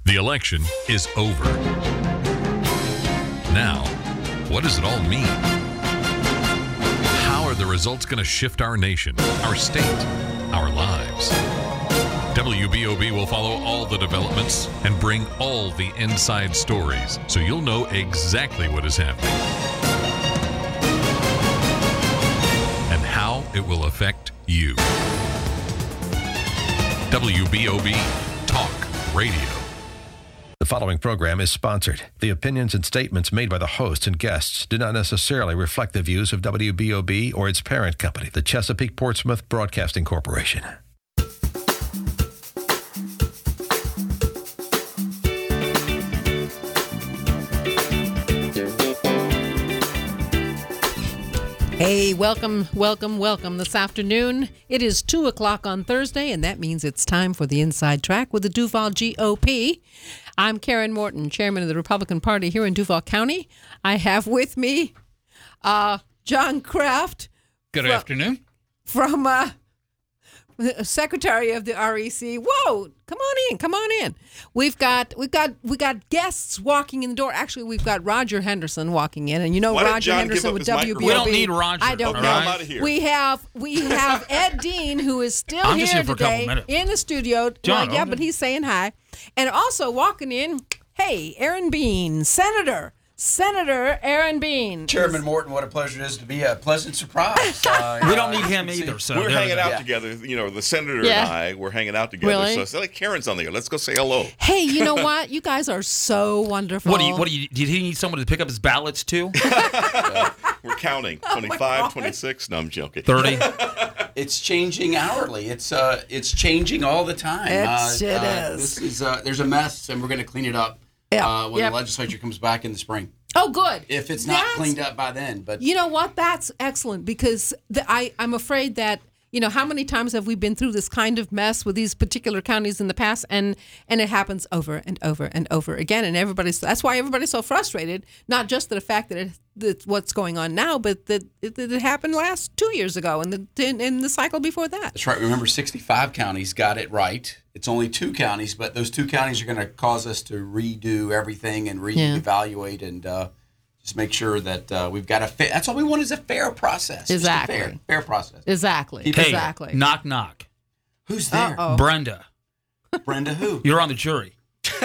The election is over. Now, what does it all mean? How are the results going to shift our nation, our state, our lives? WBOB will follow all the developments and bring all the inside stories so you'll know exactly what is happening and how it will affect you. WBOB Talk Radio. The following program is sponsored. The opinions and statements made by the hosts and guests do not necessarily reflect the views of WBOB or its parent company, the Chesapeake Portsmouth Broadcasting Corporation. Hey, welcome this afternoon. It is 2 o'clock on Thursday, and that means it's time for the Inside Track with the Duval GOP. I'm Karen Morton, chairman of the Republican Party here in Duval County. I have with me John Kraft. Good afternoon. From Secretary of the REC. Whoa, come on in. We've got guests walking in the door. Actually, we've got Roger Henderson walking in, and you know Roger Henderson with WBOB. We don't need Roger. I don't know. I'm out of here. We have Ed Dean, who is still I'm here just here for today a couple minutes. in the studio. John, well, yeah, but he's saying hi, and also walking in. Hey, Aaron Bean, Senator Aaron Bean. Chairman Morton, what a pleasure it is to be a pleasant surprise. We don't need him either. So we're hanging out together. You know, the senator and I, we're hanging out together. Really? So it's like Karen's on there. Let's go say hello. Hey, you know what? You guys are so wonderful. What do you? Did he need someone to pick up his ballots too? We're counting. 25, 26. No, I'm joking. 30. It's changing hourly. It's changing all the time. It is. This is there's a mess, and we're going to clean it up when the legislature comes back in the spring. Oh, good. If it's not cleaned up by then. But you know what? That's excellent because I'm afraid that, you know, how many times have we been through this kind of mess with these particular counties in the past, and it happens over and over and over again, and that's why everybody's so frustrated. Not just the fact that it's what's going on now, but that it happened 2 years ago and in the cycle before that. That's right. Remember, 65 counties got it right. It's only 2 counties, but those 2 counties are going to cause us to redo everything and reevaluate and just make sure that we've got that's all we want is a fair process. Exactly. Just a fair process. Exactly. Hey, exactly. Knock, knock. Who's there? Uh-oh. Brenda. Brenda who? You're on the jury.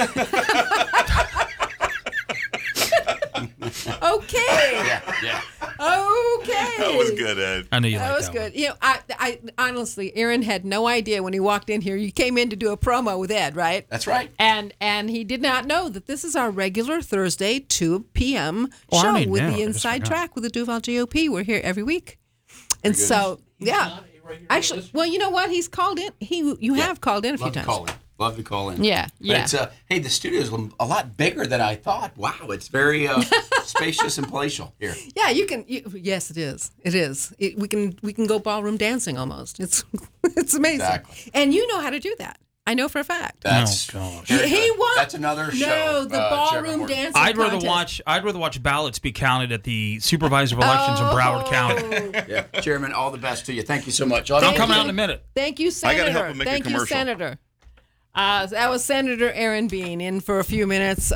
Okay. Yeah. Okay. That was good, Ed. I knew you That liked was that good. You know, I honestly, Aaron had no idea when he walked in here. You came in to do a promo with Ed, right? That's right. And he did not know that this is our regular Thursday 2 p.m. Oh, I show didn't with know. the I just Inside forgot. Track with the Duval GOP. We're here every week, and so yeah. Actually, well, you know what? He's called in. You have called in a few times. Love to call in. Yeah. But it's, hey, the studio is a lot bigger than I thought. Wow, it's very spacious and palatial here. Yeah, you can. Yes, it is. It is. We can go ballroom dancing almost. It's amazing. Exactly. And you know how to do that. I know for a fact. That's gosh. He won. That's another show. No, the Chairman ballroom Morton. dancing. I'd rather contest. watch ballots be counted at the supervisor of elections in Broward County. Yeah, Chairman, all the best to you. Thank you so much. I'm Thank coming you. out in a minute. Thank you, I Senator. gotta help him make a Thank you, commercial. Senator. That was Senator Aaron Bean in for a few minutes.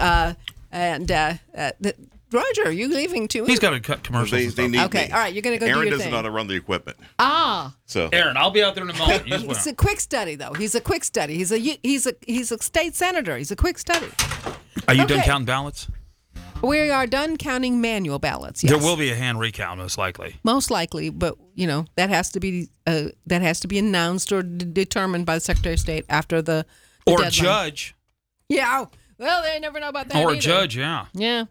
Roger, are you leaving too? He's got to cut commercials. They and stuff. need Okay, me. all right, you're going to go Aaron do your doesn't thing. know how to run the equipment. So Aaron, I'll be out there in a moment. You just it's a went. quick study, though. He's a quick study. He's a state senator. He's a quick study. Are you done Okay. counting ballots? We are done counting manual ballots. Yes. There will be a hand recount, most likely. Most likely, but you know that has to be announced or determined by the Secretary of State after the Or a deadline. judge. Yeah. Well, they never know about that. Or a either. judge, yeah. Yeah.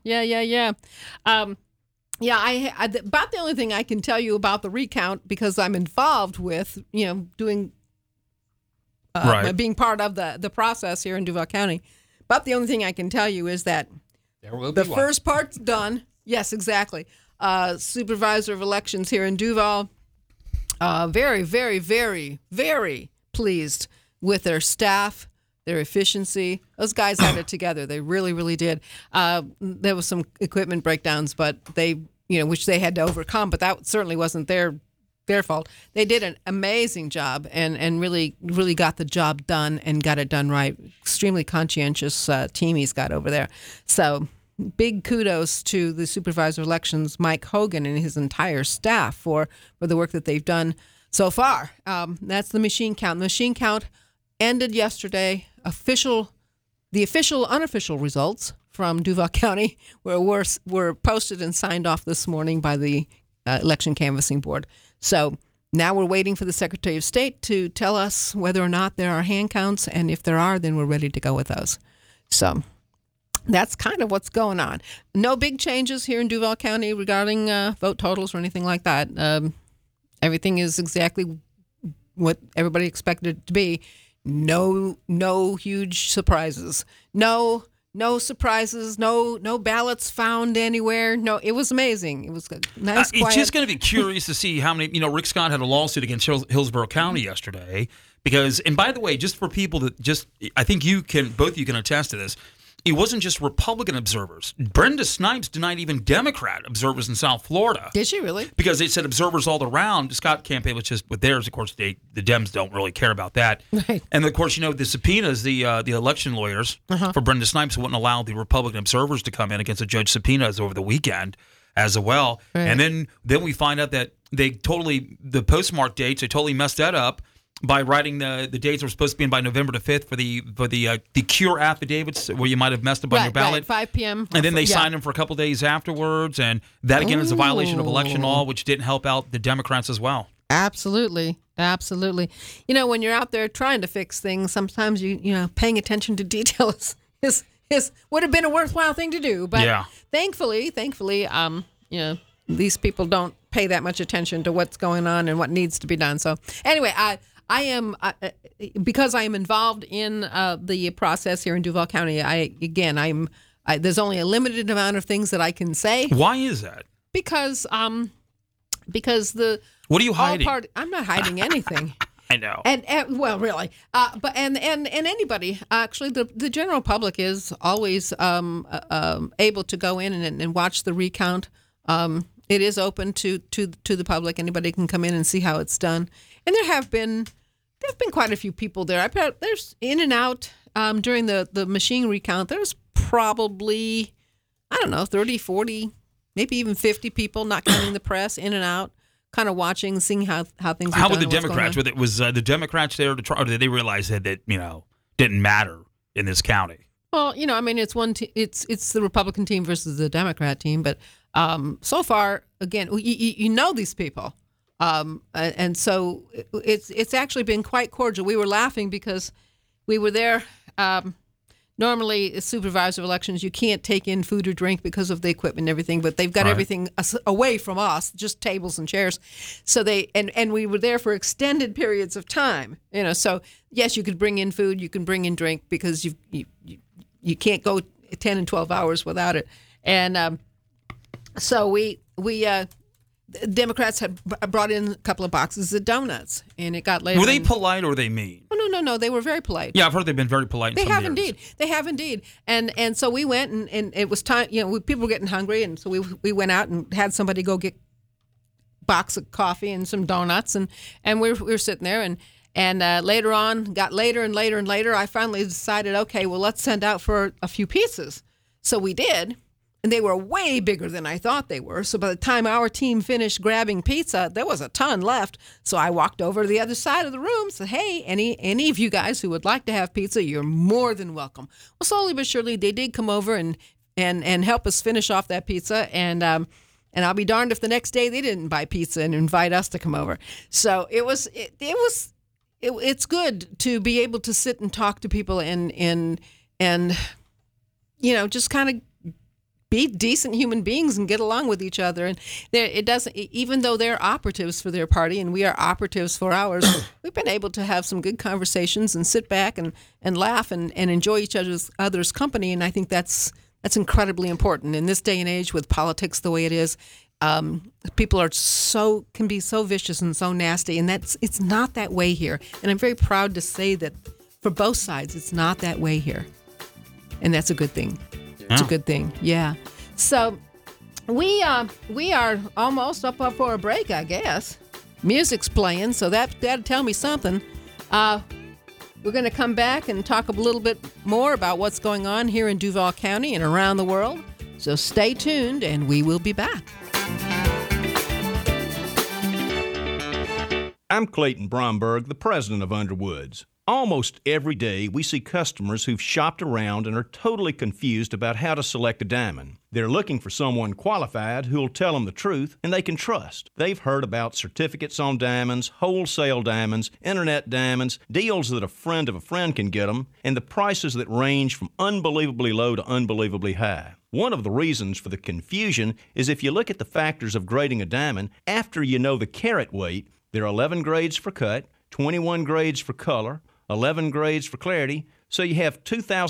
About the only thing I can tell you about the recount, because I'm involved with, doing, Right. being part of the process here in Duval County. But the only thing I can tell you is that There will be the first part's done. Yes, exactly. Supervisor of elections here in Duval, very, very, very, very pleased with their staff, their efficiency. Those guys had it together. They really, really did. There was some equipment breakdowns, but which they had to overcome. But that certainly wasn't their their fault. They did an amazing job and really got the job done and got it done right. Extremely conscientious team he's got over there. So big kudos to the supervisor of elections, Mike Hogan, and his entire staff for the work that they've done so far. That's the machine count. The machine count ended yesterday. The official, unofficial results from Duval County were posted and signed off this morning by the election canvassing board. So now we're waiting for the Secretary of State to tell us whether or not there are hand counts, and if there are, then we're ready to go with those. So that's kind of what's going on. No big changes here in Duval County regarding vote totals or anything like that. Everything is exactly what everybody expected it to be. No huge surprises. No surprises. No ballots found anywhere. No, it was amazing. It was nice. It's just going to be curious to see how many. Rick Scott had a lawsuit against Hillsborough County yesterday because, and by the way, just for people that I think both of you can attest to this. It wasn't just Republican observers. Brenda Snipes denied even Democrat observers in South Florida. Did she really? Because they said observers all around. The Scott campaign was just with theirs. Of course, the Dems don't really care about that. Right. And of course, the subpoenas, the election lawyers for Brenda Snipes wouldn't allow the Republican observers to come in against the judge subpoenas over the weekend as well. Right. And then we find out that the postmark dates, they totally messed that up by writing the dates that were supposed to be in by November the 5th for the cure affidavits where you might have messed up on your ballot. Right, 5 p.m. And then they signed them for a couple days afterwards. And that, again, is a violation of election law, which didn't help out the Democrats as well. Absolutely. When you're out there trying to fix things, sometimes paying attention to details is would have been a worthwhile thing to do. But thankfully, these people don't pay that much attention to what's going on and what needs to be done. So anyway, I am because I am involved in the process here in Duval County. There's only a limited amount of things that I can say. Why is that? Because what are you hiding? I'm not hiding anything. I know. And well, really, but anybody actually, the general public is always able to go in and watch the recount. It is open to the public. Anybody can come in and see how it's done. And there have been quite a few people there. There's in and out during the machine recount. There's probably, 30, 40, maybe even 50 people, not counting the press, in and out, kind of watching, seeing how things are done. How were the Democrats? Was the Democrats there to try, or did they realize that didn't matter in this county? Well, it's it's the Republican team versus the Democrat team, but so far, again, these people. And so it's actually been quite cordial. We were laughing because we were there. Normally, as supervisor of elections, you can't take in food or drink because of the equipment and everything, but they've got everything away from us, just tables and chairs. So and we were there for extended periods of time. So yes, you could bring in food, you can bring in drink because you can't go 10 and 12 hours without it. And so we Democrats had brought in a couple of boxes of donuts, and it got later. Were they polite or were they mean? Oh, no. They were very polite. Yeah, I've heard they've been very polite. They have indeed. And so we went, and it was time. People were getting hungry, and so we went out and had somebody go get a box of coffee and some donuts, and we were sitting there, and later on, got later and later and later. I finally decided, okay, well, let's send out for a few pizzas. So we did. And they were way bigger than I thought they were. So by the time our team finished grabbing pizza, there was a ton left. So I walked over to the other side of the room and said, hey, any of you guys who would like to have pizza, you're more than welcome. Well, slowly but surely, they did come over and help us finish off that pizza. And I'll be darned if the next day they didn't buy pizza and invite us to come over. So it's good to be able to sit and talk to people and just kind of be decent human beings and get along with each other. And it doesn't, even though they're operatives for their party and we are operatives for ours, we've been able to have some good conversations and sit back and laugh and enjoy each other's company. And I think that's incredibly important in this day and age with politics the way it is. People can be so vicious and so nasty, and it's not that way here. And I'm very proud to say that for both sides, it's not that way here. And that's a good thing. It's a good thing, yeah. So we are almost up for a break, I guess. music's playing, so that'd tell me something. We're going to come back and talk a little bit more about what's going on here in Duval County and around the world. So stay tuned, and we will be back. I'm Clayton Bromberg, the president of Underwoods. Almost every day, we see customers who've shopped around and are totally confused about how to select a diamond. They're looking for someone qualified who'll tell them the truth and they can trust. They've heard about certificates on diamonds, wholesale diamonds, internet diamonds, deals that a friend of a friend can get them, and the prices that range from unbelievably low to unbelievably high. One of the reasons for the confusion is if you look at the factors of grading a diamond, after you know the carat weight, there are 11 grades for cut, 21 grades for color, 11 grades for clarity, so you have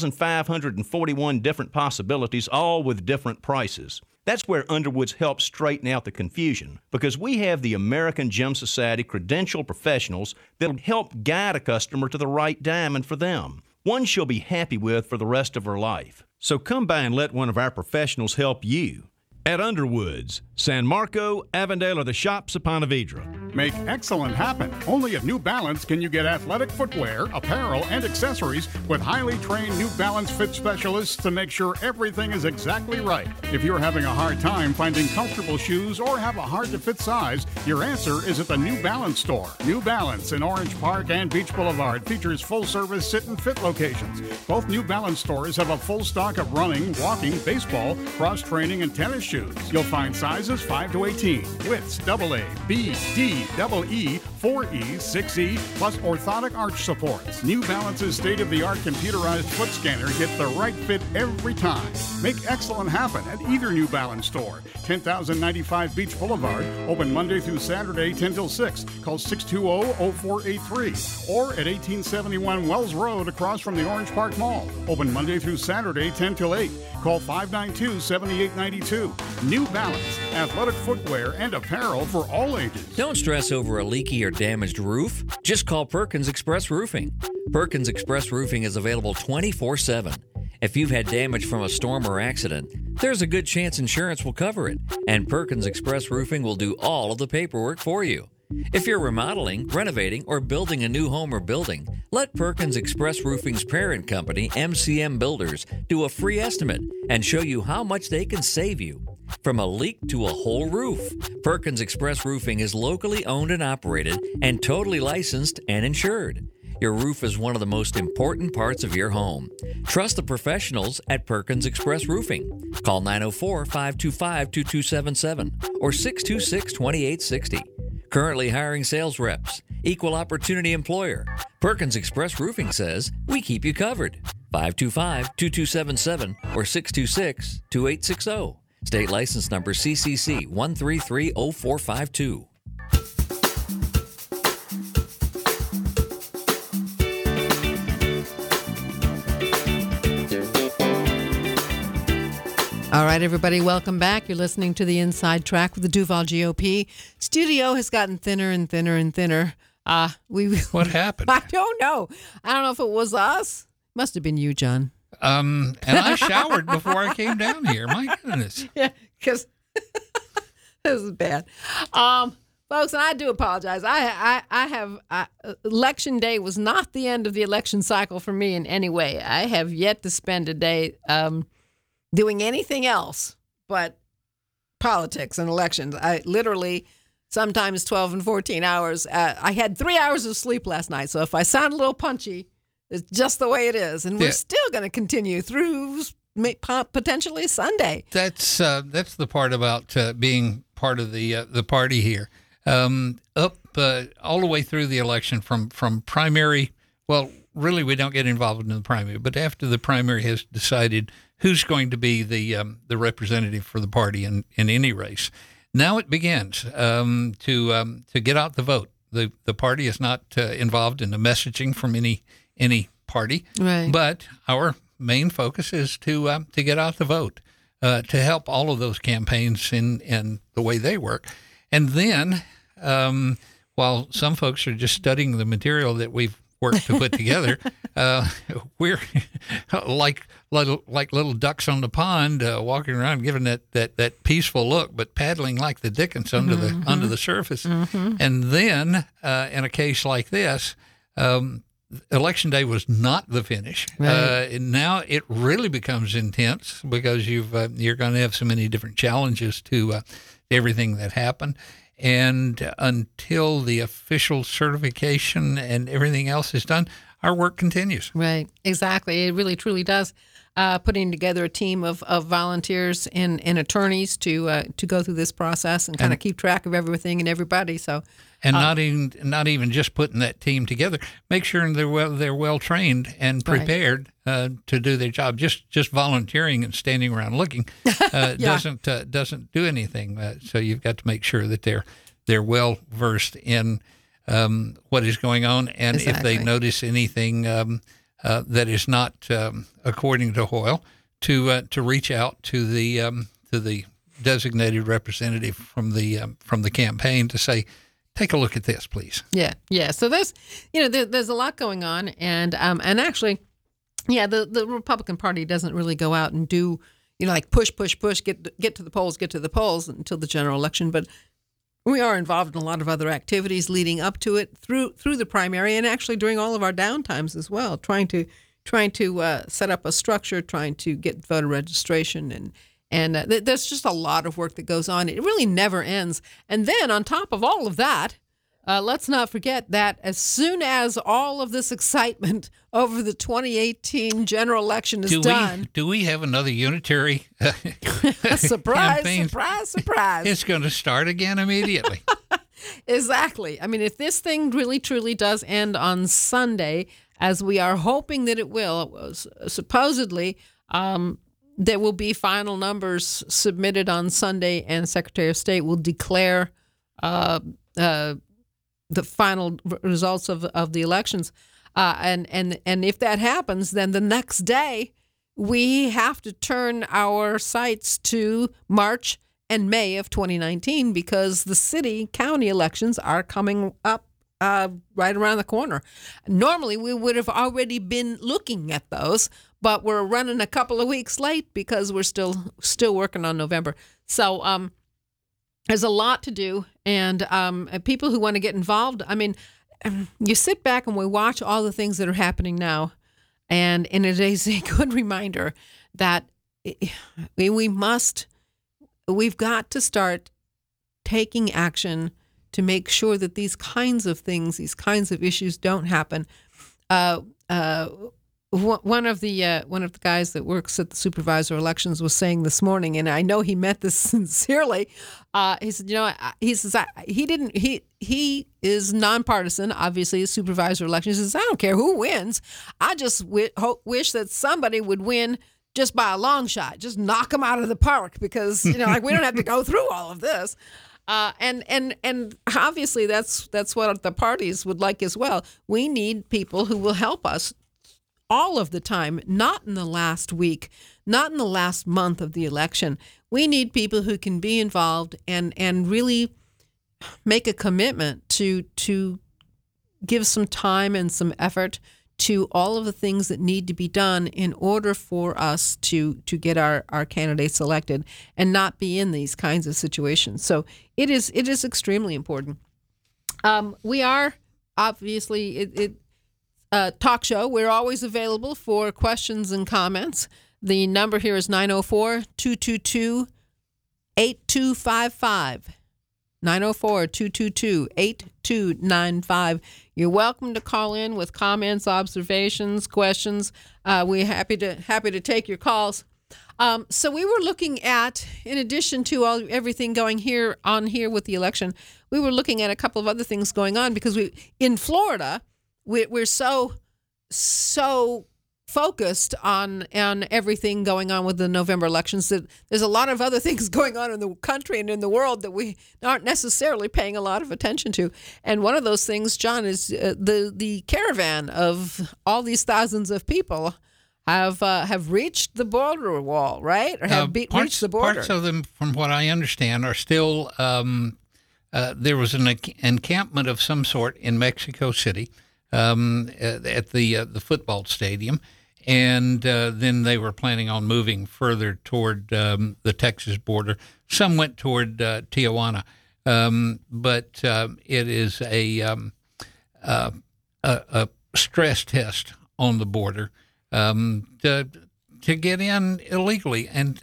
2,541 different possibilities, all with different prices. That's where Underwoods helps straighten out the confusion, because we have the American Gem Society credentialed professionals that'll help guide a customer to the right diamond for them, one she'll be happy with for the rest of her life. So come by and let one of our professionals help you. At Underwoods, San Marco, Avondale, or the shops of Ponte Vedra. Make excellent happen. Only at New Balance can you get athletic footwear, apparel, and accessories with highly trained New Balance fit specialists to make sure everything is exactly right. If you're having a hard time finding comfortable shoes or have a hard-to-fit size, your answer is at the New Balance store. New Balance in Orange Park and Beach Boulevard features full-service sit and fit locations. Both New Balance stores have a full stock of running, walking, baseball, cross-training, and tennis shoes. You'll find sizes 5 to 18, widths AA, B, D, EE, 4E, 6E, plus orthotic arch supports. New Balance's state-of-the-art computerized foot scanner gets the right fit every time. Make excellent happen at either New Balance store. 10,095 Beach Boulevard, open Monday through Saturday 10 till 6. Call 620-0483. Or at 1871 Wells Road across from the Orange Park Mall, open Monday through Saturday 10 till 8. Call 592-7892. New Balance, athletic footwear and apparel for all ages. Don't stress over a leaky or damaged roof. Just call Perkins Express Roofing. Perkins Express Roofing is available 24/7. If you've had damage from a storm or accident, there's a good chance insurance will cover it, and Perkins Express Roofing will do all of the paperwork for you. If you're remodeling, renovating, or building a new home or building, let Perkins Express Roofing's parent company, MCM Builders, do a free estimate and show you how much they can save you. From a leak to a whole roof, Perkins Express Roofing is locally owned and operated and totally licensed and insured. Your roof is one of the most important parts of your home. Trust the professionals at Perkins Express Roofing. Call 904-525-2277 or 626-2860. Currently hiring sales reps. Equal opportunity employer. Perkins Express Roofing says we keep you covered. 525-2277 or 626-2860. State license number CCC 1330452. All right, everybody, welcome back. You're listening to the Inside Track with the Duval GOP. Studio has gotten thinner and thinner and thinner. What happened? I don't know. I don't know if it was us. Must have been you, John. And I showered before I came down here. My goodness. Yeah, because this is bad. Folks, and I do apologize. Election day was not the end of the election cycle for me in any way. I have yet to spend a day doing anything else but politics and elections. I literally, sometimes 12 and 14 hours. I had 3 hours of sleep last night, so if I sound a little punchy, it's just the way it is. And we're still going to continue through potentially Sunday. That's the part about being part of the party here. Up all the way through the election from primary. Well, really, we don't get involved in the primary, but after the primary has decided who's going to be the representative for the party in any race, now it begins to get out the vote. The party is not involved in the messaging from any party, right? But our main focus is to get out the vote, to help all of those campaigns in the way they work. And then, while some folks are just studying the material that we've work to put together. We're like little ducks on the pond, walking around, giving that peaceful look, but paddling like the dickens under the surface. And then, in a case like this, Election Day was not the finish. Right. And now it really becomes intense because you're going to have so many different challenges to everything that happened. And until the official certification and everything else is done, our work continues. Right, exactly. It really, truly does. Putting together a team of volunteers and attorneys to go through this process and kind of keep track of everything and everybody. So, and not even just putting that team together. Make sure they're well trained and prepared to do their job. Just volunteering and standing around looking doesn't do anything. So you've got to make sure that they're well versed in what is going on, and if they notice anything that is not according to Hoyle, to reach out to the designated representative from the campaign to say, take a look at this, please. Yeah. So there's a lot going on, and actually, the Republican Party doesn't really go out and do like push, get to the polls until the general election, but we are involved in a lot of other activities leading up to it through the primary, and actually during all of our downtimes as well, trying to set up a structure, trying to get voter registration, and there's just a lot of work that goes on. It really never ends. And then on top of all of that, let's not forget that as soon as all of this excitement over the 2018 general election is done, do we have another unitary surprise, campaign? Surprise. It's going to start again immediately. Exactly. I mean, if this thing really, truly does end on Sunday, as we are hoping that it will, supposedly there will be final numbers submitted on Sunday, and Secretary of State will declare the final results of the elections. And if that happens, then the next day we have to turn our sights to March and May of 2019 because the county elections are coming up right around the corner. Normally, we would have already been looking at those, but we're running a couple of weeks late because we're still working on November. So there's a lot to do, and people who want to get involved, I mean, you sit back and we watch all the things that are happening now, and it is a good reminder that we've got to start taking action to make sure that these kinds of things, these kinds of issues don't happen. One of the guys that works at the supervisor elections was saying this morning, and I know he meant this sincerely. He said, he is nonpartisan. Obviously, his supervisor elections. He says, I don't care who wins. I just wish that somebody would win just by a long shot, just knock them out of the park, because we don't have to go through all of this. And obviously that's what the parties would like as well. We need people who will help us all of the time, not in the last week, not in the last month of the election. We need people who can be involved and really make a commitment to give some time and some effort to all of the things that need to be done in order for us to get our candidates elected and not be in these kinds of situations. So it is extremely important. We are obviously talk show. We're always available for questions and comments. The number here is 904-222-8255. 904-222-8295. You're welcome to call in with comments, observations, questions. We're happy to take your calls. So we were looking at, in addition to everything going on here with the election, we were looking at a couple of other things going on because in Florida, we're so focused on everything going on with the November elections that there's a lot of other things going on in the country and in the world that we aren't necessarily paying a lot of attention to. And one of those things, John, is the caravan of all these thousands of people have reached the border wall, right? Or have reached the border. Parts of them, from what I understand, are still. There was an encampment of some sort in Mexico City. at the football stadium. And then they were planning on moving further toward the Texas border. Some went toward Tijuana, but it is a stress test on the border to get in illegally. And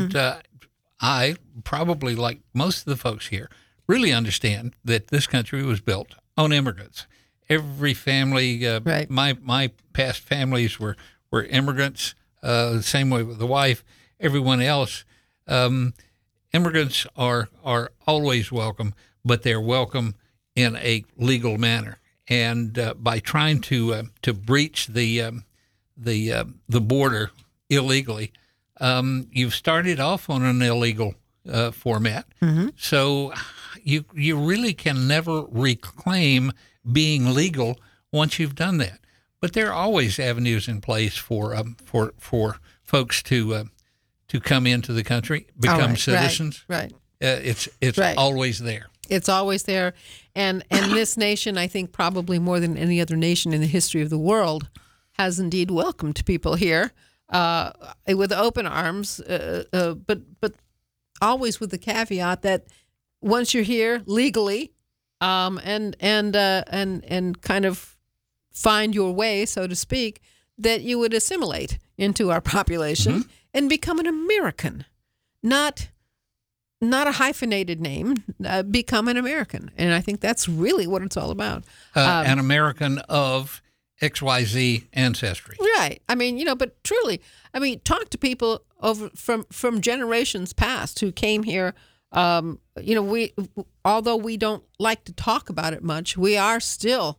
I, probably like most of the folks here, really understand that this country was built on immigrants. Every family, Right. my past families were immigrants, the same way with the wife, everyone else. Immigrants are always welcome, but they're welcome in a legal manner. And by trying to breach the border illegally, you've started off on an illegal format. So you really can never reclaim being legal once you've done that. But there are always avenues in place for folks to come into the country, become citizens. Right. It's Right. always there. It's always there. And this nation, I think probably more than any other nation in the history of the world, has indeed welcomed people here with open arms, but always with the caveat that once you're here legally, and kind of find your way, so to speak, that you would assimilate into our population and become an American, not a hyphenated name, become an American. And I think that's really what it's all about. An American of XYZ ancestry. Right. I mean, but truly, talk to people from generations past who came here. Although we don't like to talk about it much, we are still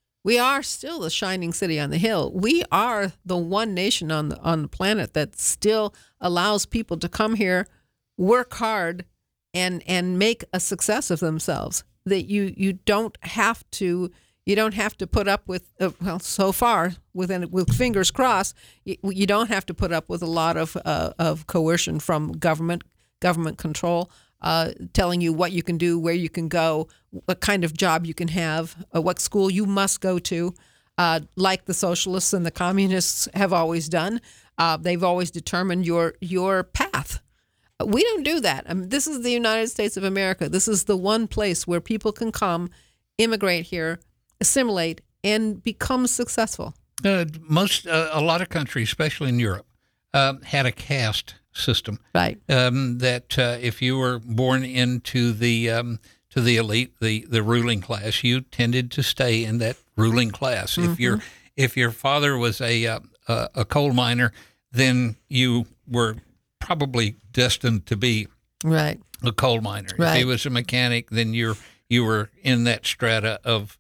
the shining city on the hill. We are the one nation on the planet that still allows people to come here, work hard, and make a success of themselves. That you don't have to put up with so far with fingers crossed, you don't have to put up with a lot of coercion from government control, telling you what you can do, where you can go, what kind of job you can have, what school you must go to, like the socialists and the communists have always done. They've always determined your path. We don't do that. This is the United States of America. This is the one place where people can come, immigrate here, assimilate, and become successful. A lot of countries, especially in Europe, had a caste system. Right. That if you were born into the elite, the ruling class, you tended to stay in that ruling class. If your father was a coal miner, then you were probably destined to be right a coal miner. Right. If he was a mechanic, then you were in that strata of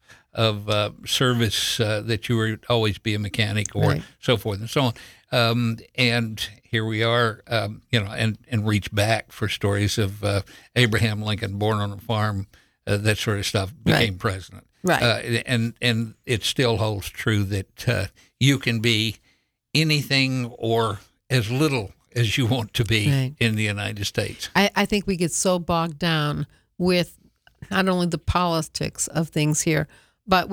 service that you would always be a mechanic, or so forth and so on. And here we are, and reach back for stories of Abraham Lincoln, born on a farm, that sort of stuff, became president. Right. And it still holds true that you can be anything or as little as you want to be in the United States. I think we get so bogged down with not only the politics of things here, but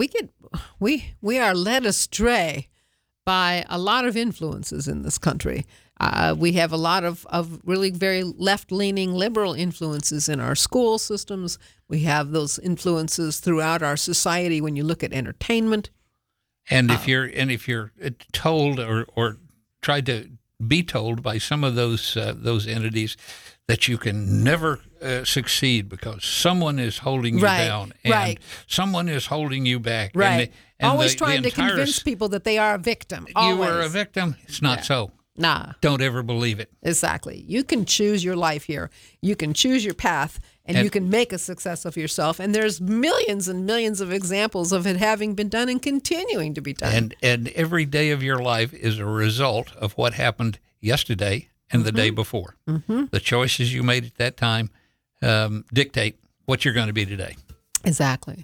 we are led astray by a lot of influences in this country. We have a lot of really very left-leaning liberal influences in our school systems. We have those influences throughout our society when you look at entertainment. And if you're told or tried to be told by some of those entities that you can never succeed because someone is holding you down and someone is holding you back. Right. And always trying to convince people that they are a victim. You were a victim. It's not so. Nah. Don't ever believe it. Exactly. You can choose your life here. You can choose your path, and you can make a success of yourself. And there's millions and millions of examples of it having been done and continuing to be done. And every day of your life is a result of what happened yesterday and the day before. The choices you made at that time dictate what you're going to be today. Exactly.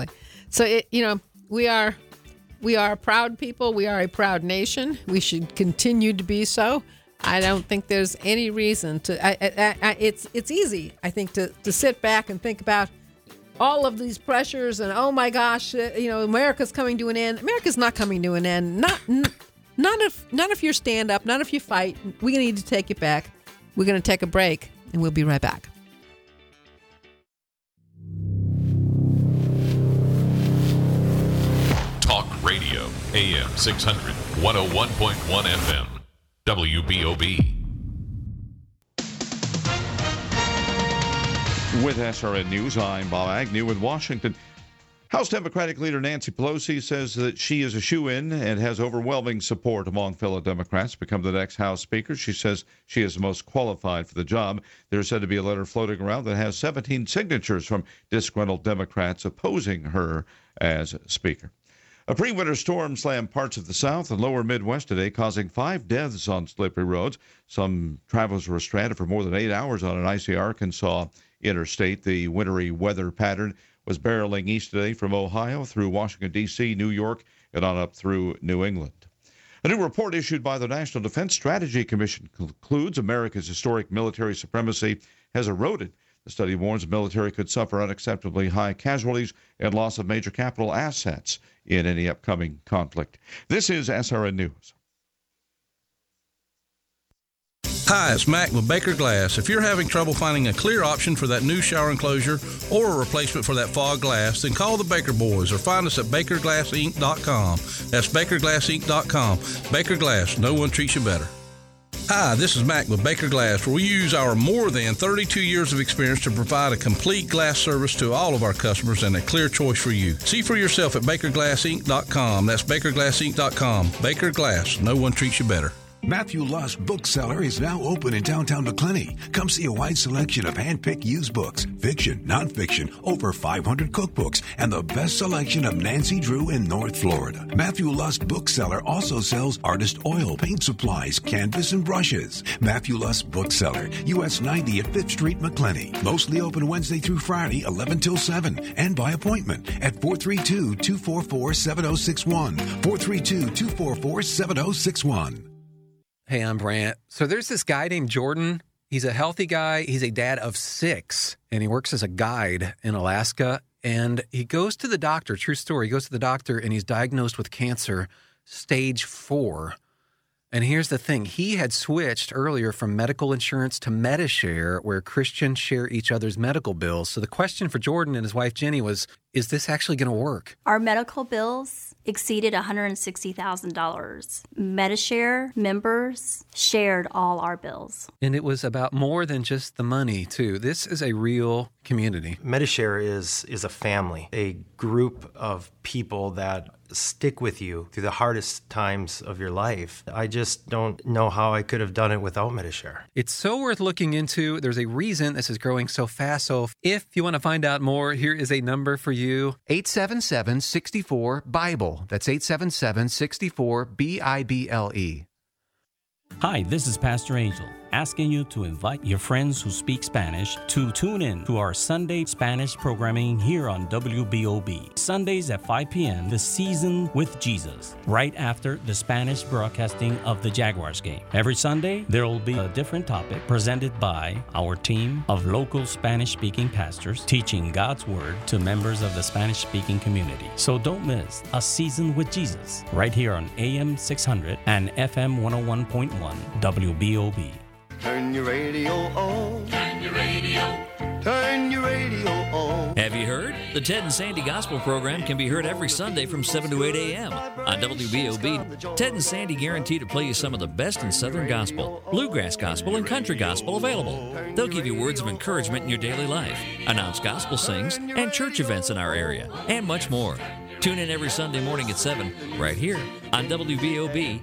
So, we are a proud people. We are a proud nation. We should continue to be so. I don't think there's any reason to. It's easy, I think, to sit back and think about all of these pressures and, oh my gosh, America's coming to an end. America's not coming to an end. Not if you stand up, not if you fight. We need to take it back. We're going to take a break, and we'll be right back. Talk Radio, AM 600, 101.1 FM, WBOB. With SRN News, I'm Bob Agnew in Washington. House Democratic leader Nancy Pelosi says that she is a shoo-in and has overwhelming support among fellow Democrats to become the next House Speaker. She says she is the most qualified for the job. There's said to be a letter floating around that has 17 signatures from disgruntled Democrats opposing her as Speaker. A pre-winter storm slammed parts of the South and lower Midwest today, causing 5 deaths on slippery roads. Some travelers were stranded for more than 8 hours on an icy Arkansas interstate. The wintry weather pattern was barreling east today from Ohio through Washington, D.C., New York, and on up through New England. A new report issued by the National Defense Strategy Commission concludes America's historic military supremacy has eroded. The study warns the military could suffer unacceptably high casualties and loss of major capital assets in any upcoming conflict. This is SRN News. Hi, it's Mac with Baker Glass. If you're having trouble finding a clear option for that new shower enclosure or a replacement for that fog glass, then call the Baker Boys or find us at BakerGlassInc.com. That's BakerGlassInc.com. Baker Glass, no one treats you better. Hi, this is Mac with Baker Glass, where we use our more than 32 years of experience to provide a complete glass service to all of our customers and a clear choice for you. See for yourself at BakerGlassInc.com. That's BakerGlassInc.com. Baker Glass, no one treats you better. Matthew Luss Bookseller is now open in downtown McClenny. Come see a wide selection of hand-picked used books, fiction, nonfiction, over 500 cookbooks, and the best selection of Nancy Drew in North Florida. Matthew Luss Bookseller also sells artist oil, paint supplies, canvas, and brushes. Matthew Luss Bookseller, US 90 at 5th Street, McClenny. Mostly open Wednesday through Friday, 11 till 7, and by appointment at 432-244-7061. 432-244-7061. Hey, I'm Brant. So there's this guy named Jordan. He's a healthy guy. He's a dad of 6, and he works as a guide in Alaska. And he goes to the doctor, true story, he goes to the doctor, and he's diagnosed with cancer, stage 4. And here's the thing. He had switched earlier from medical insurance to Medi-Share, where Christians share each other's medical bills. So the question for Jordan and his wife, Jenny, was, is this actually going to work? Our medical bills exceeded $160,000. Medi-Share members shared all our bills. And it was about more than just the money, too. This is a real community. Medi-Share is a family, a group of people that stick with you through the hardest times of your life. I just don't know how I could have done it without Medi-Share. It's so worth looking into. There's a reason this is growing so fast. So if you want to find out more, here is a number for you. 877-64-BIBLE. That's 877-64-BIBLE. Hi, this is Pastor Angel, asking you to invite your friends who speak Spanish to tune in to our Sunday Spanish programming here on WBOB. Sundays at 5 p.m., The Season with Jesus, right after the Spanish broadcasting of the Jaguars game. Every Sunday, there will be a different topic presented by our team of local Spanish-speaking pastors teaching God's Word to members of the Spanish-speaking community. So don't miss A Season with Jesus, right here on AM 600 and FM 101.1 WBOB. Turn your radio on. Turn your radio. Turn your radio on. Have you heard? The Ted and Sandy Gospel program can be heard every Sunday from 7 to 8 a.m. on WBOB. Ted and Sandy guarantee to play you some of the best in Southern gospel, bluegrass gospel, and country gospel available. They'll give you words of encouragement in your daily life, announce gospel sings, and church events in our area, and much more. Tune in every Sunday morning at 7, right here on WBOB.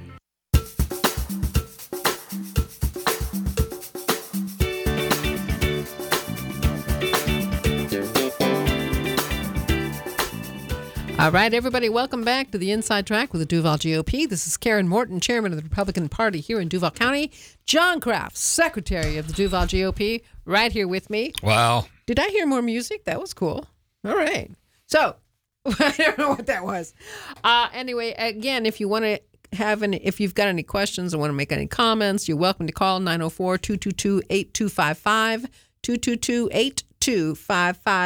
All right, everybody, welcome back to the Inside Track with the Duval GOP. This is Karen Morton, chairman of the Republican Party here in Duval County. John Kraft, secretary of the Duval GOP, right here with me. Wow. Did I hear more music? That was cool. All right. So, I don't know what that was. Anyway, again, if you want to if you've got any questions or want to make any comments, you're welcome to call 904-222-8255, 222-8255.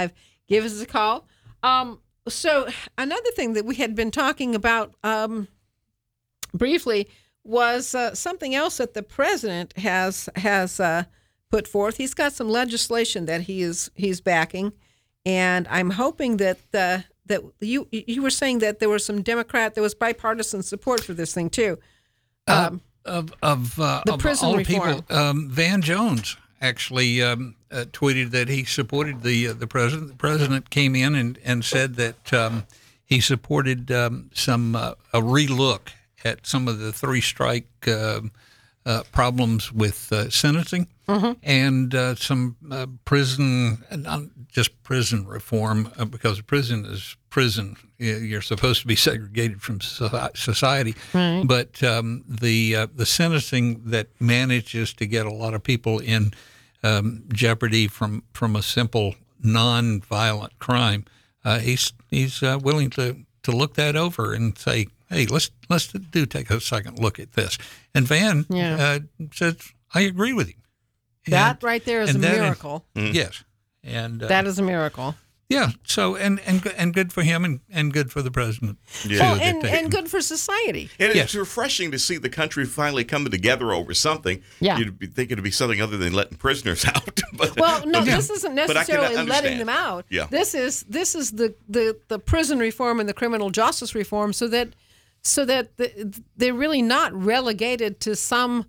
give us a call. So another thing that we had been talking about briefly was something else that the president has put forth. He's got some legislation that he's backing, and I'm hoping that that you were saying that there was bipartisan support for this thing too. The prison all reform. People, Van Jones actually tweeted that he supported the president. The president came in and said that he supported a relook at some of the three-strike problems with sentencing and some prison, not just prison reform, because prison is prison. You're supposed to be segregated from society. Right. But the sentencing that manages to get a lot of people in jeopardy from a simple non-violent crime, he's willing to look that over and say, hey, let's take a second look at this. And Van says, I agree with you. That right there is a miracle. Yes, and that is a miracle. Yeah. So and good for him and good for the president. Yeah. Well, and good for society. And it's refreshing to see the country finally coming together over something. Yeah. You'd be thinking it'd be something other than letting prisoners out. This isn't necessarily letting them out. Yeah. This is the prison reform and the criminal justice reform, so that they're really not relegated to some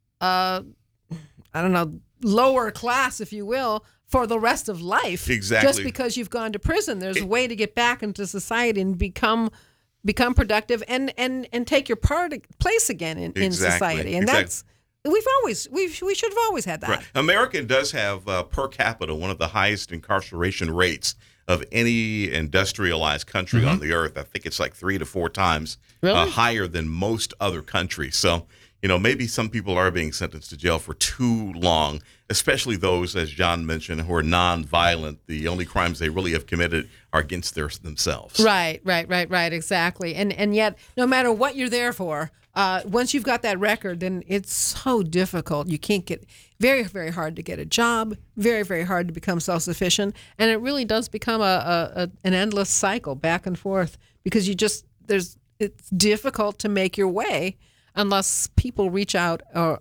lower class, if you will, for the rest of life. Exactly. Just because you've gone to prison, there's a way to get back into society and become productive and take your place again in society. And that's we should have always had that. Right. America does have per capita one of the highest incarceration rates of any industrialized country on the earth. I think it's like 3 to 4 times higher than most other countries. So, maybe some people are being sentenced to jail for too long, especially those, as John mentioned, who are nonviolent. The only crimes they really have committed are against themselves. Right, exactly. And yet, no matter what you're there for, once you've got that record, then it's so difficult. You can't get very, very hard to get a job, very, very hard to become self-sufficient, and it really does become an endless cycle back and forth because it's difficult to make your way unless people reach out or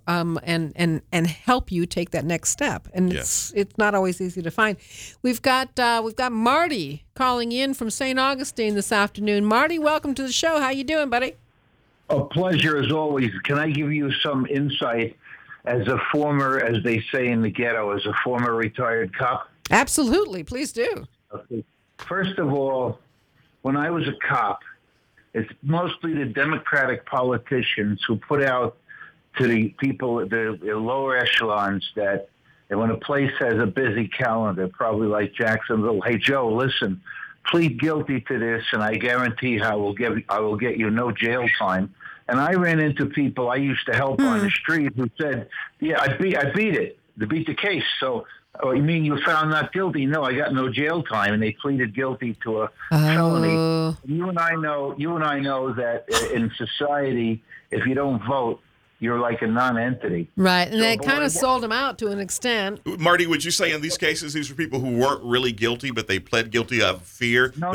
and help you take that next step, and it's not always easy to find. We've got Marty calling in from St. Augustine this afternoon. Marty, welcome to the show. How you doing, buddy? A pleasure as always. Can I give you some insight as a former, as they say in the ghetto, as a former retired cop? Absolutely, please do. Okay. First of all, when I was a cop, it's mostly the Democratic politicians who put out to the people, the lower echelons, that when a place has a busy calendar, probably like Jacksonville, hey, Joe, listen, plead guilty to this, and I guarantee I will get you no jail time. And I ran into people I used to help on the street who said, yeah, I beat it. They beat the case. So, oh, you mean you found not guilty? No, I got no jail time. And they pleaded guilty to a felony. You and I know that in society, if you don't vote, you're like a non-entity. Right, and they kind of sold them out to an extent. Marty, would you say in these cases, these were people who weren't really guilty, but they pled guilty out of fear? No.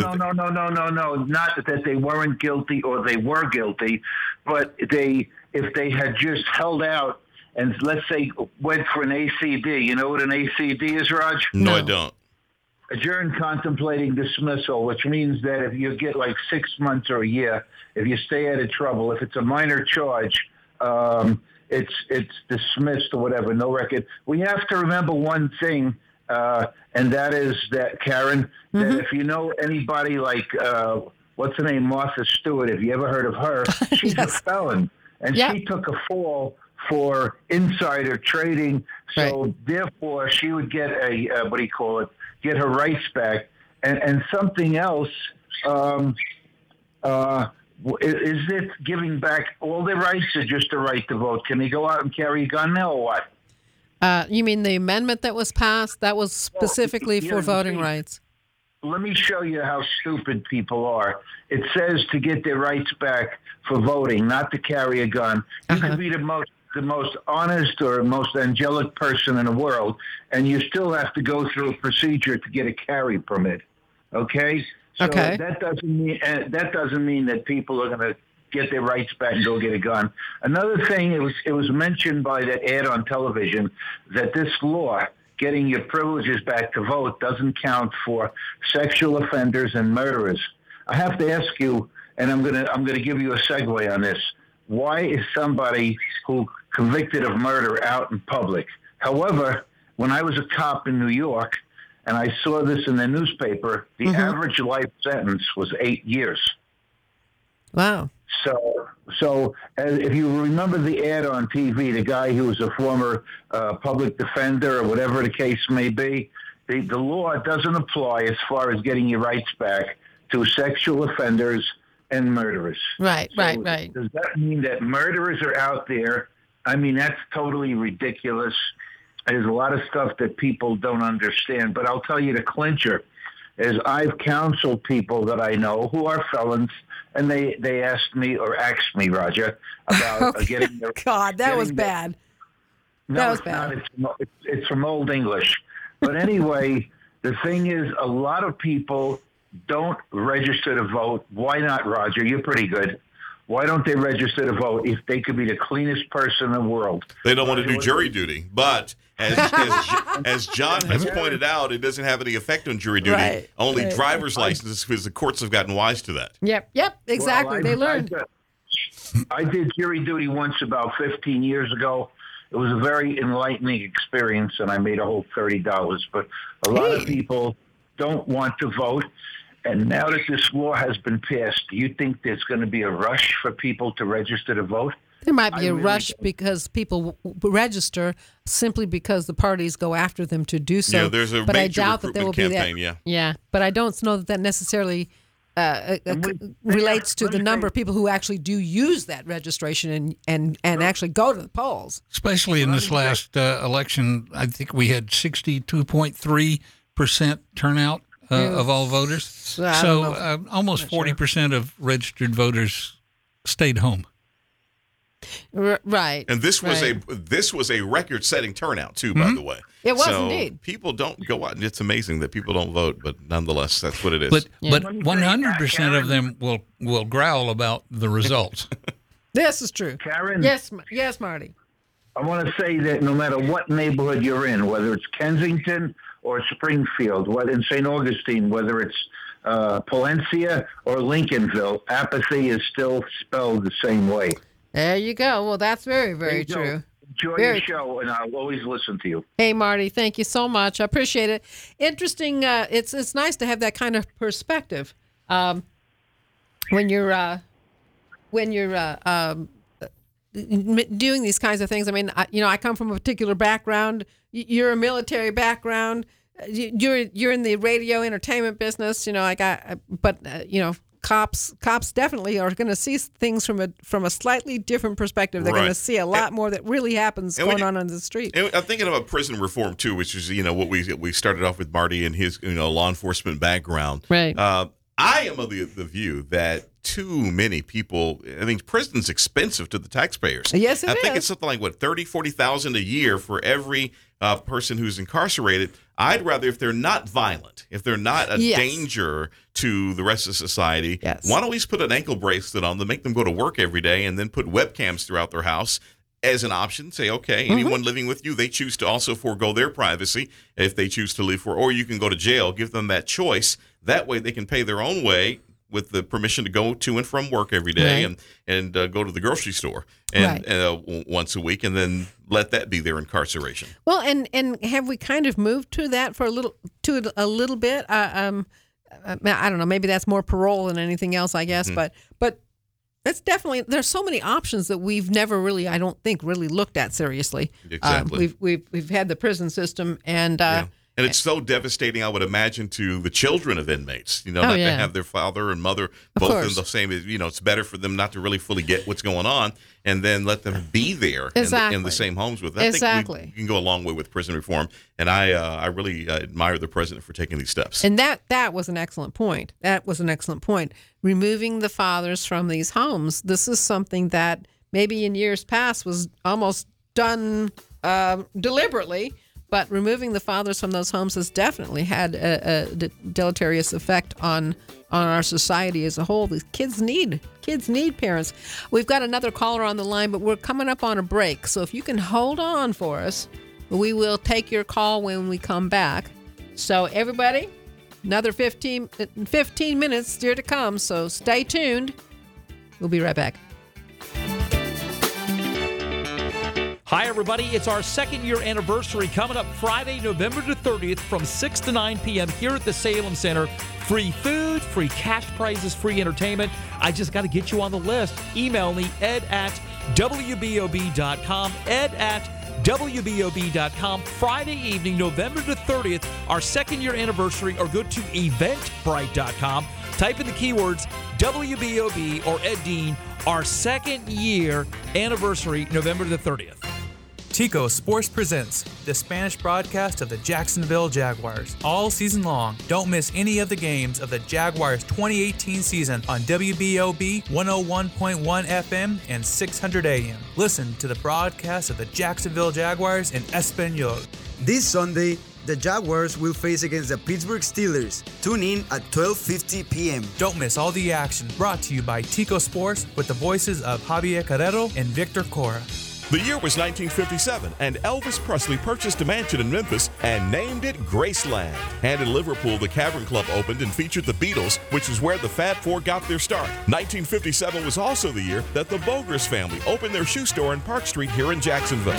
Not that they weren't guilty or they were guilty, but if they had just held out and, let's say, went for an ACD. You know what an ACD is, Raj? No, I don't. Adjourned contemplating dismissal, which means that if you get like 6 months or a year, if you stay out of trouble, if it's a minor charge, it's dismissed or whatever, no record. We have to remember one thing, and that is that, Karen, that if you know anybody like, what's her name, Martha Stewart, if you ever heard of her, she's a felon, and she took a fall for insider trading, so therefore she would get get her rights back. And something else, is it giving back all their rights or just the right to vote? Can they go out and carry a gun now or what? You mean the amendment that was passed? That was specifically for voting rights. Let me show you how stupid people are. It says to get their rights back for voting, not to carry a gun. You could be the most honest or most angelic person in the world, and you still have to go through a procedure to get a carry permit. Okay. So Okay. that doesn't mean that people are going to get their rights back and go get a gun. Another thing, it was mentioned by that ad on television that this law, getting your privileges back to vote, doesn't count for sexual offenders and murderers. I have to ask you, and I'm gonna give you a segue on this. Why is somebody who convicted of murder out in public? However, when I was a cop in New York, and I saw this in the newspaper, the average life sentence was 8 years. Wow. So if you remember the ad on TV, the guy who was a former public defender or whatever the case may be, the law doesn't apply as far as getting your rights back to sexual offenders and murderers. Right. Does that mean that murderers are out there? I mean, that's totally ridiculous. There's a lot of stuff that people don't understand. But I'll tell you the clincher is I've counseled people that I know who are felons, and they asked me, Roger, about getting their... God, that was bad. That was bad. It's from Old English. But anyway, the thing is, a lot of people don't register to vote. Why not, Roger? You're pretty good. Why don't they register to vote if they could be the cleanest person in the world? They don't want to do jury duty. But as John has pointed out, it doesn't have any effect on jury duty. Right, Only driver's licenses, because the courts have gotten wise to that. Yep, exactly. Well, they learned. I did jury duty once about 15 years ago. It was a very enlightening experience, and I made a whole $30. But a lot of people don't want to vote. And now that this law has been passed, do you think there's going to be a rush for people to register to vote? There might be a rush because people register simply because the parties go after them to do so. Yeah, there's a but I major doubt that there will recruitment be campaign, that. Yeah, but I don't know that necessarily relates to the number of people who actually do use that registration and actually go to the polls. Especially in this last election, I think we had 62.3% turnout of all voters. So almost 40% of registered voters stayed home. Right. And this was a record-setting turnout too, by the way. It was indeed. People don't go out, and it's amazing that people don't vote, but nonetheless, that's what it is. But 100% of them will growl about the results. This is true. Karen? Yes, Marty. I want to say that no matter what neighborhood you're in, whether it's Kensington or Springfield, whether in St. Augustine, whether it's Palencia or Lincolnville, apathy is still spelled the same way. There you go. Well, that's very, very true. Enjoy your show, and I'll always listen to you. Hey, Marty, thank you so much. I appreciate it. Interesting. It's nice to have that kind of perspective when you're doing these kinds of things. I mean, I come from a particular background. You're a military background. You're in the radio entertainment business. Cops definitely are going to see things from a slightly different perspective. They're going to see a lot more that really happens going on the street. And I'm thinking about prison reform too, which is what we started off with Marty and his law enforcement background. Right. I am of the view that too many people. I mean, prison's expensive to the taxpayers. Yes, it is. I think it's something like $30,000-$40,000 a year for every person who's incarcerated. I'd rather, if they're not violent, if they're not a danger to the rest of society, why don't we just put an ankle bracelet on them, make them go to work every day, and then put webcams throughout their house as an option. Say, okay, anyone living with you, they choose to also forego their privacy if they choose to leave or you can go to jail. Give them that choice. That way they can pay their own way with the permission to go to and from work every day and go to the grocery store once a week, and then let that be their incarceration. Well, and have we kind of moved to that for a little bit? I don't know. Maybe that's more parole than anything else, I guess. But that's definitely, there's so many options that we've never really, I don't think, really looked at seriously. Exactly. We've had the prison system and. And it's so devastating, I would imagine, to the children of inmates, that they have their father and mother both in the same, it's better for them not to really fully get what's going on and then let them be there in the same homes with them. I think we can go a long way with prison reform, and I really admire the president for taking these steps. And that was an excellent point. Removing the fathers from these homes. This is something that maybe in years past was almost done deliberately, but removing the fathers from those homes has definitely had a deleterious effect on our society as a whole. These kids need parents. We've got another caller on the line, but we're coming up on a break. So if you can hold on for us, we will take your call when we come back. So everybody, another 15 minutes still to come, so stay tuned. We'll be right back. Hi, everybody. It's our second-year anniversary coming up Friday, November the 30th from 6 to 9 p.m. here at the Salem Center. Free food, free cash prizes, free entertainment. I just got to get you on the list. Email me, ed@wbob.com, ed@wbob.com. Friday evening, November the 30th, our second-year anniversary, or go to eventbrite.com. Type in the keywords WBOB or Ed Dean, our second-year anniversary, November the 30th. Tico Sports presents the Spanish broadcast of the Jacksonville Jaguars. All season long, don't miss any of the games of the Jaguars 2018 season on WBOB 101.1 FM and 600 AM. Listen to the broadcast of the Jacksonville Jaguars in Espanol. This Sunday, the Jaguars will face against the Pittsburgh Steelers. Tune in at 12:50 p.m. Don't miss all the action. Brought to you by Tico Sports with the voices of Javier Carrero and Victor Cora. The year was 1957, and Elvis Presley purchased a mansion in Memphis and named it Graceland. And in Liverpool, the Cavern Club opened and featured the Beatles, which is where the Fab Four got their start. 1957 was also the year that the Boggers family opened their shoe store on Park Street here in Jacksonville.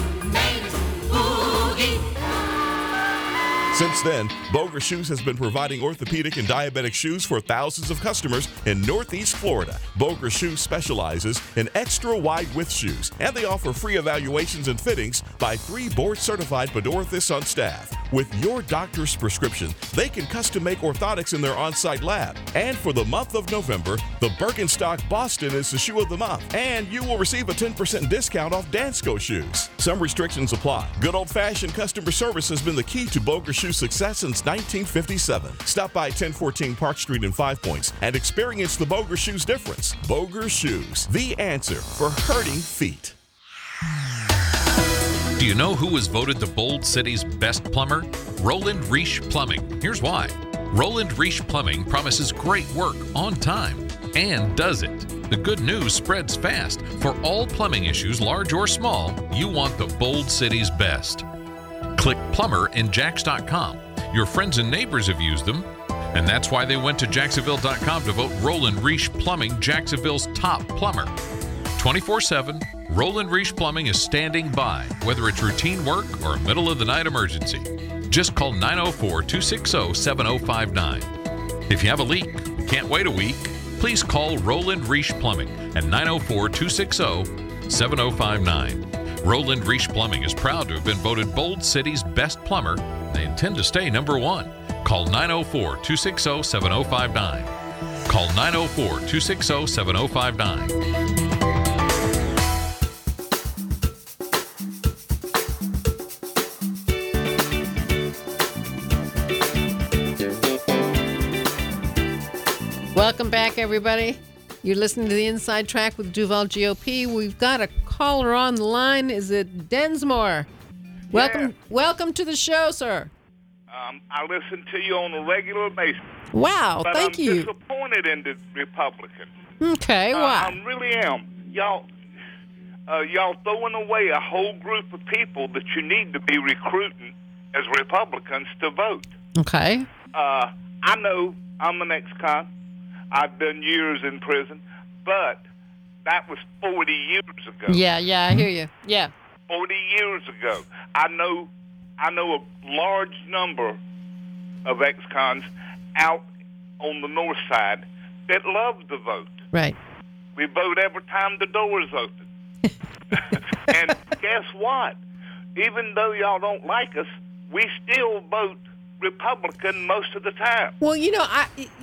Since then, Boger Shoes has been providing orthopedic and diabetic shoes for thousands of customers in Northeast Florida. Boger Shoes specializes in extra wide width shoes, and they offer free evaluations and fittings by 3 board-certified podorthists on staff. With your doctor's prescription, they can custom make orthotics in their on-site lab. And for the month of November, the Birkenstock Boston is the shoe of the month, and you will receive a 10% discount off Dansko shoes. Some restrictions apply. Good old-fashioned customer service has been the key to Boger Shoes' success since 1957. Stop by 1014 Park Street in 5 Points and experience the Boger Shoes difference. Boger Shoes, the answer for hurting feet. Do you know who was voted the Bold City's best plumber? Roland Reich Plumbing. Here's why. Roland Reich Plumbing promises great work on time and does it. The good news spreads fast. For all plumbing issues, large or small, you want the Bold City's best. Click plumber in Jax.com. Your friends and neighbors have used them, and that's why they went to Jacksonville.com to vote Roland Reich Plumbing Jacksonville's top plumber. 24/7, Roland Reich Plumbing is standing by, whether it's routine work or a middle-of-the-night emergency. Just call 904-260-7059. If you have a leak, can't wait a week, please call Roland Reich Plumbing at 904-260-7059. Roland Reich Plumbing is proud to have been voted Bold City's best plumber. They intend to stay number 1. Call 904-260-7059. Call 904-260-7059. Welcome back, everybody. You're listening to the Inside Track with Duval GOP. We've got a caller on the line. Is it Densmore? Welcome to the show, sir. I listen to you on a regular basis. Wow, but thank you. I'm disappointed in the Republicans. Okay, why? I really am. Y'all throwing away a whole group of people that you need to be recruiting as Republicans to vote. Okay. I know I'm an ex-con. I've done years in prison, but that was 40 years ago. Yeah, I hear you. Yeah. 40 years ago. I know a large number of ex-cons out on the north side that love to vote. Right. We vote every time the door is open. And guess what? Even though y'all don't like us, we still vote Republican most of the time. Well, you know,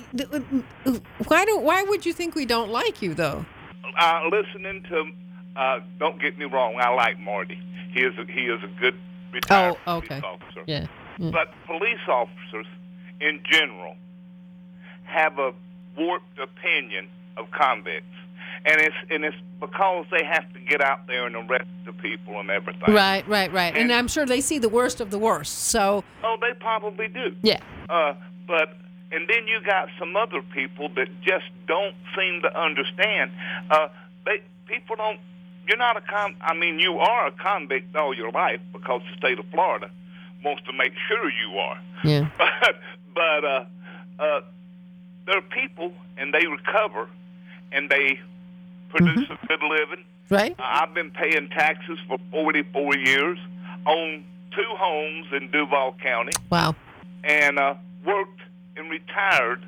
why would you think we don't like you, though? Listening to, don't get me wrong, I like Marty. He is a good retired police officer. Yeah. But police officers, in general, have a warped opinion of convicts. And it's because they have to get out there and arrest the people and everything. Right. And I'm sure they see the worst of the worst. So. Oh, they probably do. Yeah. And then you got some other people that just don't seem to understand. People don't. You're not you are a convict all your life because the state of Florida wants to make sure you are. Yeah. But there are people, and they recover, and they produce a good living. Right. I've been paying taxes for 44 years, own 2 homes in Duval County. Wow. And worked and retired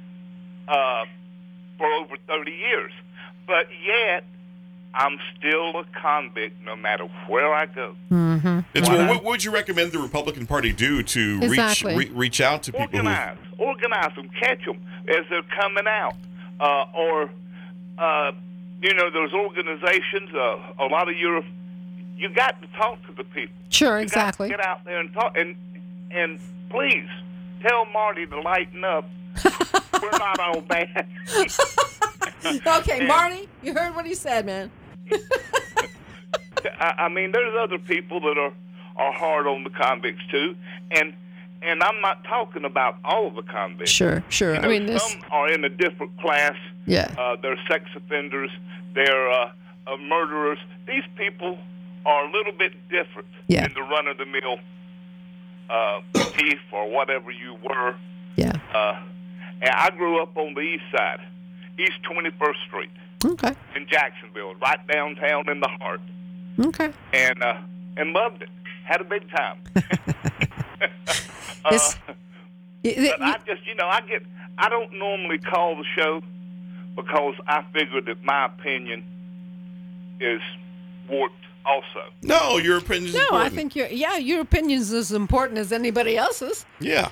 for over 30 years. But yet, I'm still a convict no matter where I go. Mm-hmm. What would you recommend the Republican Party do to reach out to people? Organize them, catch them as they're coming out. There's organizations, a lot of you got to talk to the people. Sure, exactly. You got to get out there and talk. And please, tell Marty to lighten up. We're not all bad. Okay, Marty, you heard what he said, man. There's other people that are hard on the convicts too, and I'm not talking about all of the convicts. Sure. Some are in a different class. Yeah. They're sex offenders. They're murderers. These people are a little bit different than the run-of-the-mill thief or whatever you were. Yeah. And I grew up on the east side, East 21st Street. Okay. In Jacksonville, right downtown in the heart. Okay. And loved it. Had a big time. I don't normally call the show because I figure that my opinion is warped also. No, your opinion is important. I think your opinion is as important as anybody else's. Yeah.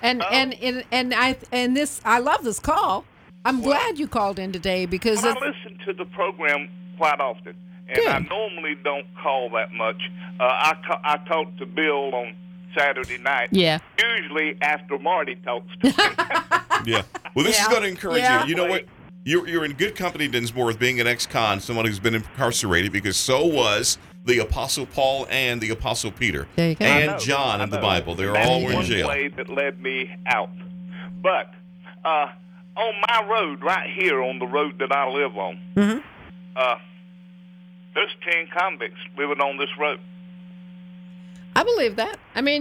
I love this call. I'm glad you called in today because I listen to the program quite often, and I normally don't call that much. I talk to Bill on Saturday night. Yeah. Usually after Marty talks to me. Yeah. Well, this is going to encourage you. You know what? You're in good company, Dinsmore, with being an ex-con, someone who's been incarcerated, because so was the Apostle Paul and the Apostle Peter and John in the Bible. They all were in jail. That's one way that led me out. But on my road, right here on the road that I live on, there's 10 convicts living on this road. I believe that.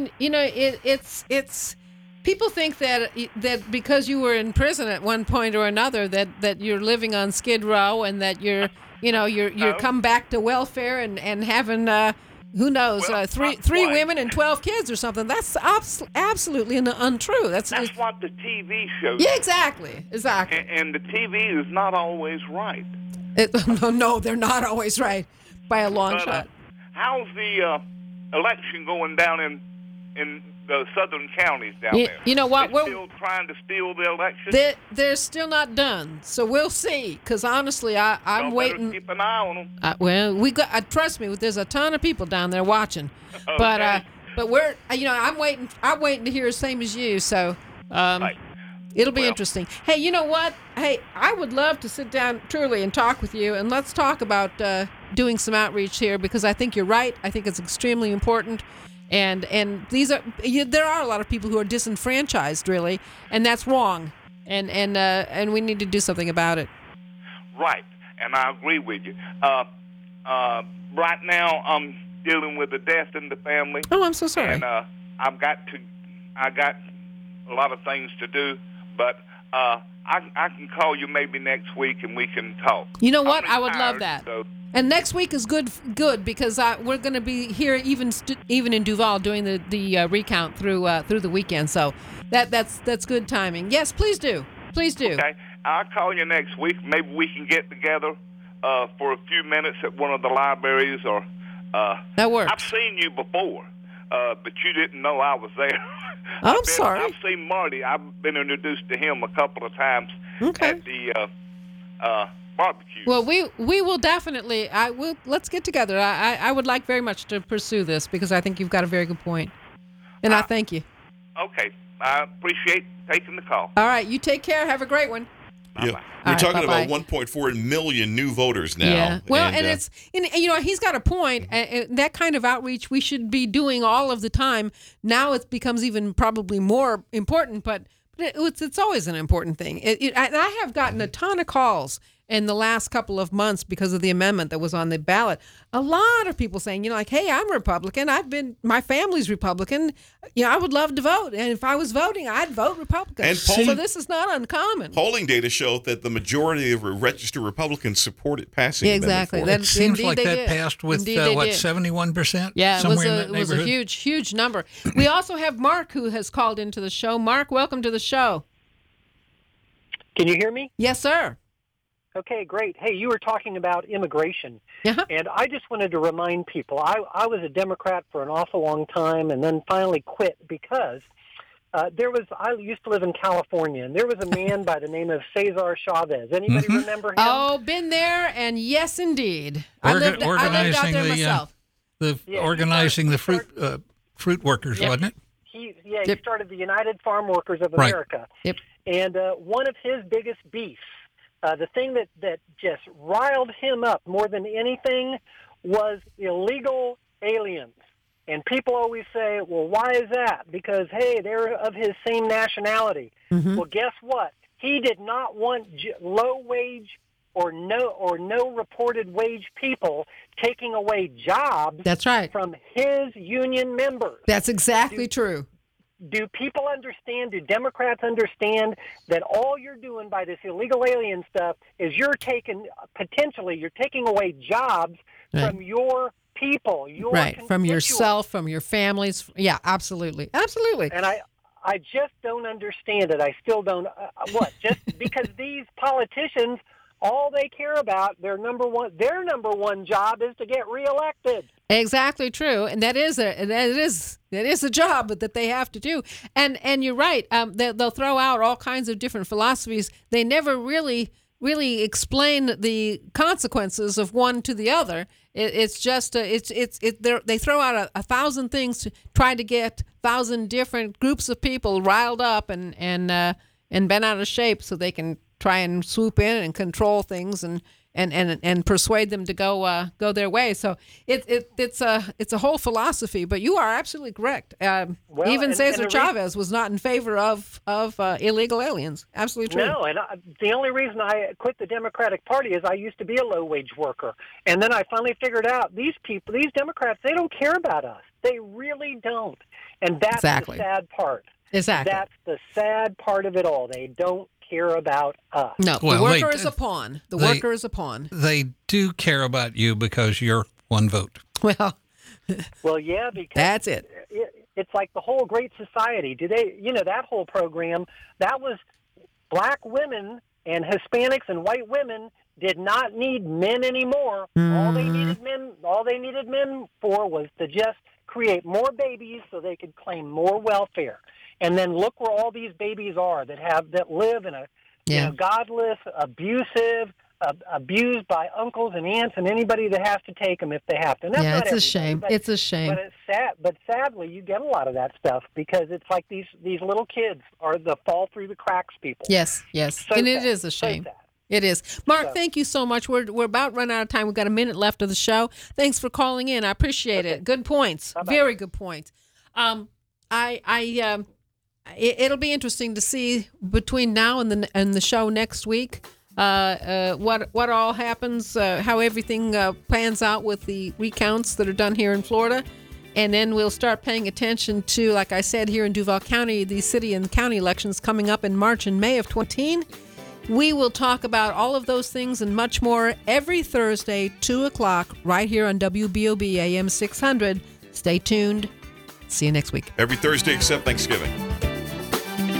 It's people think that because you were in prison at one point or another that you're living on Skid Row and that you're come back to welfare and having who knows, three women and 12 kids or something. That's absolutely untrue. That's what the TV shows. Yeah, exactly. And the TV is not always right. No, they're not always right by a long shot. How's the election going down in the southern counties down there? You know what? They're still trying to steal the election? They're still not done. So we'll see. Because honestly, I'm waiting. Keep an eye on them. Trust me, there's a ton of people down there watching. Okay. But we're, I'm waiting. I'm waiting to hear the same as you. So it'll be interesting. Hey, you know what? Hey, I would love to sit down truly and talk with you, and let's talk about doing some outreach here, because I think you're right. I think it's extremely important. And there are a lot of people who are disenfranchised, really, and that's wrong. And we need to do something about it. Right, and I agree with you. Right now, I'm dealing with a death in the family. Oh, I'm so sorry. And I got a lot of things to do, but I can call you maybe next week and we can talk. You know what? I would love that. And next week is good because we're going to be here even in Duval doing the recount through the weekend. So that's good timing. Yes, please do. Please do. Okay, I'll call you next week. Maybe we can get together for a few minutes at one of the libraries or. That works. I've seen you before, but you didn't know I was there. I'm sorry. I've seen Marty. I've been introduced to him a couple of times at the barbecue. Well, we will definitely. Let's get together. I would like very much to pursue this because I think you've got a very good point, and I thank you. Okay, I appreciate taking the call. All right, you take care. Have a great one. Yeah. We're talking about 1.4 million new voters now. Yeah. Well, and it's, he's got a point. That kind of outreach we should be doing all of the time. Now it becomes even probably more important, but it's always an important thing. And I have gotten a ton of calls in the last couple of months because of the amendment that was on the ballot. A lot of people saying, hey, I'm Republican. My family's Republican. I would love to vote. And if I was voting, I'd vote Republican. So this is not uncommon. Polling data showed that the majority of registered Republicans supported passing exactly. It seems like that passed with, 71%? Yeah, it was a huge, huge number. We also have Mark who has called into the show. Mark, welcome to the show. Can you hear me? Yes, sir. Okay, great. Hey, you were talking about immigration, and I just wanted to remind people, I was a Democrat for an awful long time and then finally quit because I used to live in California, and there was a man by the name of Cesar Chavez. Anybody remember him? Oh, been there, and yes, indeed. I lived out there myself. Organizing the fruit workers, wasn't it? He started the United Farm Workers of America. Yep. And one of his biggest beefs, the thing that just riled him up more than anything was illegal aliens. And people always say, well, why is that? Because, hey, they're of his same nationality. Mm-hmm. Well, guess what? He did not want low-wage or no reported wage people taking away jobs That's right. from his union members. That's exactly true. Do people understand, do Democrats understand that all you're doing by this illegal alien stuff is you're taking away jobs from your people, from yourself, from your families. Yeah, absolutely. Absolutely. And I just don't understand it. I still don't. Just because these politicians, all they care about, their number one job is to get reelected. Exactly true, and that is a job that they have to do. And you're right. They'll throw out all kinds of different philosophies. They never really explain the consequences of one to the other. They throw out 1,000 things to try to get 1,000 different groups of people riled up and bent out of shape so they can try and swoop in and control things and persuade them to go their way. So it's a whole philosophy. But you are absolutely correct. Even Cesar Chavez was not in favor of illegal aliens. Absolutely true. No, and the only reason I quit the Democratic Party is I used to be a low-wage worker, and then I finally figured out these Democrats, they don't care about us. They really don't, and that's the sad part. Exactly. That's the sad part of it all. They don't care about us. No, the worker is a pawn. The worker is a pawn. They do care about you because you're one vote. Well, yeah, because that's it. It's like the whole Great Society. That whole program, that was black women and Hispanics and white women did not need men anymore. All they needed men for was to just create more babies so they could claim more welfare. And then look where all these babies are that live in a godless, abusive, abused by uncles and aunts and anybody that has to take them if they have to. And that's it's a shame. It's a shame. But it's sad. But sadly, you get a lot of that stuff because it's like these little kids are the fall through the cracks people. Yes, so and it is a shame. It is. Mark, thank you so much. We're about run out of time. We've got a minute left of the show. Thanks for calling in. I appreciate it. Good points. Bye-bye. Very good points. It'll be interesting to see between now and the show next week what all happens, how everything plans out with the recounts that are done here in Florida. And then we'll start paying attention to, like I said, here in Duval County, the city and county elections coming up in March and May of 2020. We will talk about all of those things and much more every Thursday, 2 o'clock, right here on WBOB AM 600. Stay tuned. See you next week. Every Thursday except Thanksgiving.